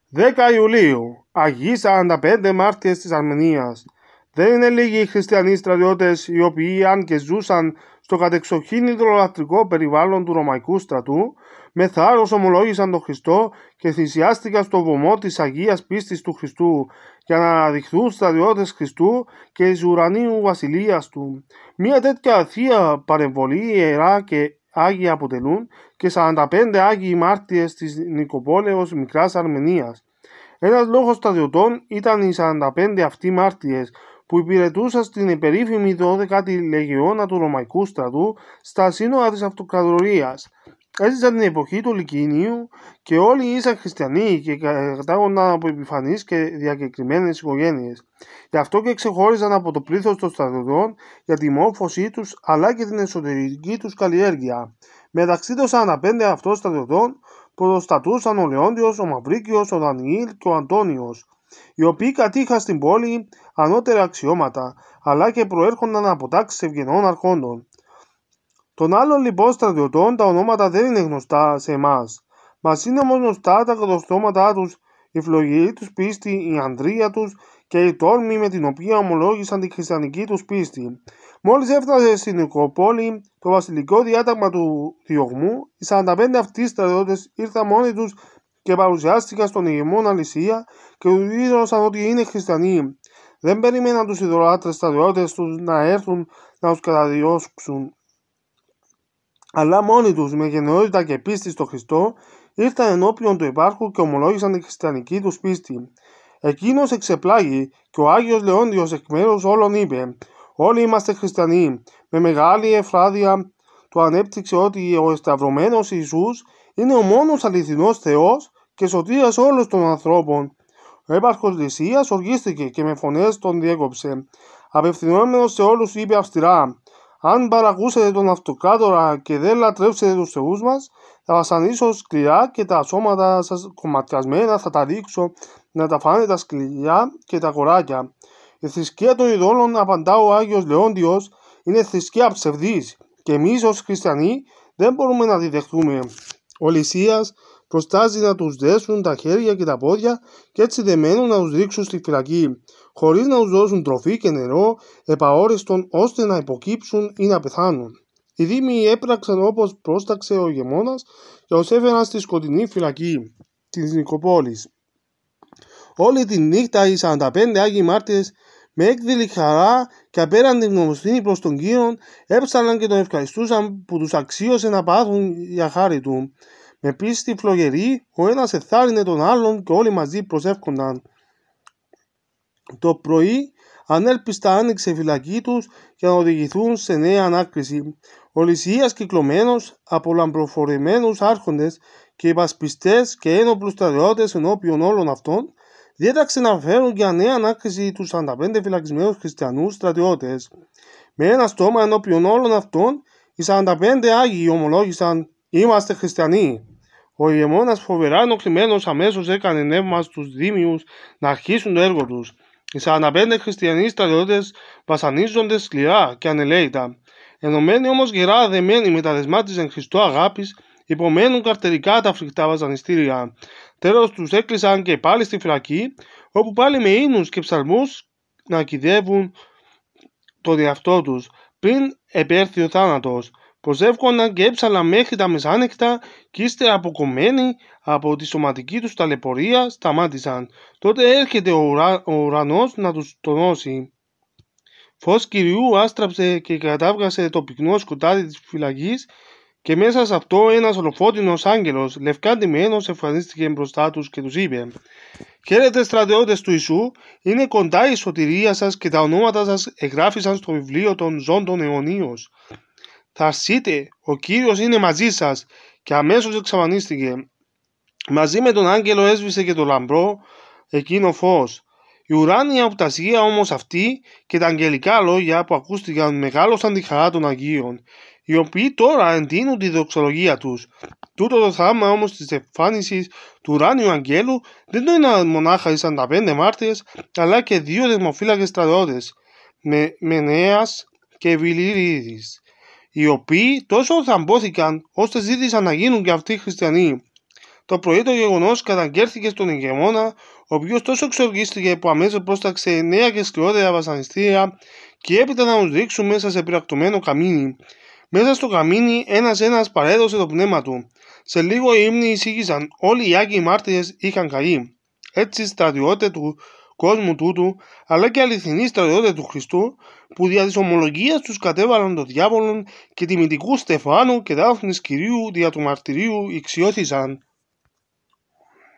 10 Ιουλίου, Αγίοι 45 μάρτυρες της Αρμενίας. Δεν είναι λίγοι οι χριστιανοί στρατιώτες οι οποίοι, αν και ζούσαν στο κατεξοχήν ιδωλολατρικό περιβάλλον του Ρωμαϊκού στρατού, με θάρρος ομολόγησαν τον Χριστό και θυσιάστηκαν στο βωμό της Αγίας πίστης του Χριστού για να αναδειχθούν στρατιώτες Χριστού και της ουρανίου βασιλείας του. Μια τέτοια θεία παρεμβολή ιερά και Άγιοι αποτελούν και 45 Άγιοι μάρτυρες της Νικοπόλεως Μικράς Αρμενίας. Ένας λόγος στρατιωτών ήταν οι 45 αυτοί μάρτυρες που υπηρετούσαν στην υπερήφημη 12η Λεγεώνα του Ρωμαϊκού στρατού στα σύνορα της Αυτοκρατορίας. Έζησαν την εποχή του Λυκεινίου και όλοι ήσαν χριστιανοί και κατάγονταν από επιφανείς και διακεκριμένες οικογένειες. Γι' αυτό και ξεχώριζαν από το πλήθος των στρατιωτών για τη μόρφωσή τους αλλά και την εσωτερική τους καλλιέργεια. Μεταξύ των 45 αυτών στρατιωτών πρωτοστατούσαν ο Λεόντιος, ο Μαυρίκιος, ο Δανιήλ και ο Αντώνιος, οι οποίοι κατήχαν στην πόλη ανώτερα αξιώματα, αλλά και προέρχονταν από τάξεις ευγενών αρχόντων. Των άλλων λοιπόν στρατιωτών τα ονόματα δεν είναι γνωστά σε εμάς. Μας είναι όμως γνωστά τα κατοστώματά τους, η φλογερή τους πίστη, η ανδρεία τους και η τόλμη με την οποία ομολόγησαν τη χριστιανική τους πίστη. Μόλις έφτασε στην Νικοπόλη το βασιλικό διάταγμα του διωγμού, οι 45 αυτοί στρατιώτες ήρθαν μόνοι τους και παρουσιάστηκαν στον ηγεμόνα Λυσία και του δήλωσαν ότι είναι χριστιανοί. Δεν περίμεναν τους ιδωλάτρες στρατιώτες τους να έρθουν να τους καταδιώξουν, αλλά μόνοι τους με γενναιότητα και πίστη στο Χριστό ήρθαν ενώπιον του υπάρχου και ομολόγησαν τη χριστιανική τους πίστη. Εκείνος εξεπλάγει και ο Άγιος Λεόντιος εκ μέρους όλων είπε: «Όλοι είμαστε χριστιανοί». Με μεγάλη ευφράδεια του ανέπτυξε ότι ο εσταυρωμένος Ιησούς είναι ο μόνος αληθινός Θεός και σωτήρας όλων των ανθρώπων. Ο έπαρχος Λυσίας οργίστηκε και με φωνές τον διέκοψε. Απευθυνόμενος σε όλους είπε αυστηρά: «Αν παρακούσετε τον αυτοκράτορα και δεν λατρεύσετε τους θεούς μας, θα βασανίσω σκληρά και τα σώματα σας κομματιασμένα θα τα ρίξω να τα φάνε τα σκυλιά και τα κοράκια». Η θρησκεία των ειδόλων, απαντά ο Άγιος Λεόντιος, είναι θρησκεία ψευδής και εμείς ως χριστιανοί δεν μπορούμε να τη δεχτούμε. Ο Λυσίας προστάζει να τους δέσουν τα χέρια και τα πόδια και έτσι δεμένουν να τους ρίξουν στη φυλακή, χωρίς να τους δώσουν τροφή και νερό επαόριστον ώστε να υποκύψουν ή να πεθάνουν. Οι δήμοι έπραξαν όπως πρόσταξε ο ηγεμόνας και τους έφεραν στη σκοτεινή φυλακή της Νικοπόλης. Όλη τη νύχτα οι 45 Άγιοι μάρτυρες με έκδηλη χαρά και απέραντη γνωμοσύνη προς τον Κύριον έψαλαν και τον ευχαριστούσαν που τους αξίωσε να πάθουν για χάρη του. Με πίστη φλογερή ο ένας εθάρρυνε τον άλλον και όλοι μαζί προσεύχονταν. Το πρωί ανέλπιστα άνοιξε η φυλακή τους για να οδηγηθούν σε νέα ανάκριση. Ο Λυσίας, κυκλωμένος από λαμπροφορεμένους άρχοντες και υπασπιστές και ένοπλους στρατιώτες ενώπιον όλων αυτών, διέταξε να φέρουν για νέα ανάκριση τους 45 φυλακισμένους χριστιανούς στρατιώτες. Με ένα στόμα ενώπιον όλων αυτών, οι 45 Άγιοι ομολόγησαν: «Είμαστε χριστιανοί». Ο ηγεμόνας, φοβερά ενοχλημένος, αμέσως έκανε νεύμα στους δήμιους να αρχίσουν το έργο τους. Οι 45 χριστιανοί στρατιώτες βασανίζονται σκληρά και ανελαίητα. Ενωμένοι όμως γερά δεμένοι με τα δεσμά της εν Χριστώ αγάπης, υπομένουν καρτερικά τα φρικτά βασανιστήρια. Τέλος τους έκλεισαν και πάλι στη φυλακή, όπου πάλι με ύμνους και ψαλμούς να κυδεύουν τον εαυτό τους, πριν επέρθει ο θάνατος. Προσεύχονταν και έψαλαν μέχρι τα μεσάνυχτα και ύστερα αποκομμένοι από τη σωματική τους ταλαιπωρία σταμάτησαν. Τότε έρχεται ο ουρανός να τους τονώσει. Φως Κυρίου άστραψε και κατάβγασε το πυκνό σκοτάδι της φυλακής και μέσα σε αυτό ένας ολοφώτινος άγγελος, λευκά ντυμένος, εμφανίστηκε μπροστά τους και τους είπε: «Χαίρετε στρατιώτες του Ιησού, είναι κοντά η σωτηρία σας και τα ονόματα σας εγγράφησαν στο βιβλίο των ζώντων αιωνίως. Θα αρσείτε, ο Κύριος είναι μαζί σας». Και αμέσως εξαφανίστηκε. Μαζί με τον άγγελο έσβησε και το λαμπρό εκείνο φως. Η ουράνια οπτασία όμως αυτή και τα αγγελικά λόγια που ακούστηκαν μεγάλωσαν τη χαρά των Αγίων, οι οποίοι τώρα εντείνουν τη δοξολογία τους. Τούτο το θαύμα όμως της εμφάνισης του ουράνιου αγγέλου δεν το είναι μονάχα οι 45 μάρτυρες, αλλά και 2 δεσμοφύλακες στρατιώτες, Μενέας και Βιλιρίδης, οι οποίοι τόσο θαμπόθηκαν ώστε ζήτησαν να γίνουν και αυτοί χριστιανοί. Το πρωί το γεγονός καταγγέλθηκε στον ηγεμόνα, ο οποίος τόσο εξοργίστηκε που αμέσως πρόσταξε νέα και σκληρότερα βασανιστήρια και έπειτα να τους ρίξουν μέσα σε πυρακτωμένο καμίνι. Μέσα στο καμίνι ένας παρέδωσε το πνεύμα του. Σε λίγο οι ύμνοι εισήγησαν, όλοι οι Άγιοι μάρτυρες είχαν καεί. Έτσι στρατιώτες του κόσμου τούτου, αλλά και αληθινοί στρατιώτες του Χριστού, που δια της ομολογίας τους κατέβαλαν τον διάβολον και τιμητικού Στεφάνου και Δάφνης Κυρίου δια του μαρτυρίου εξιώθησαν.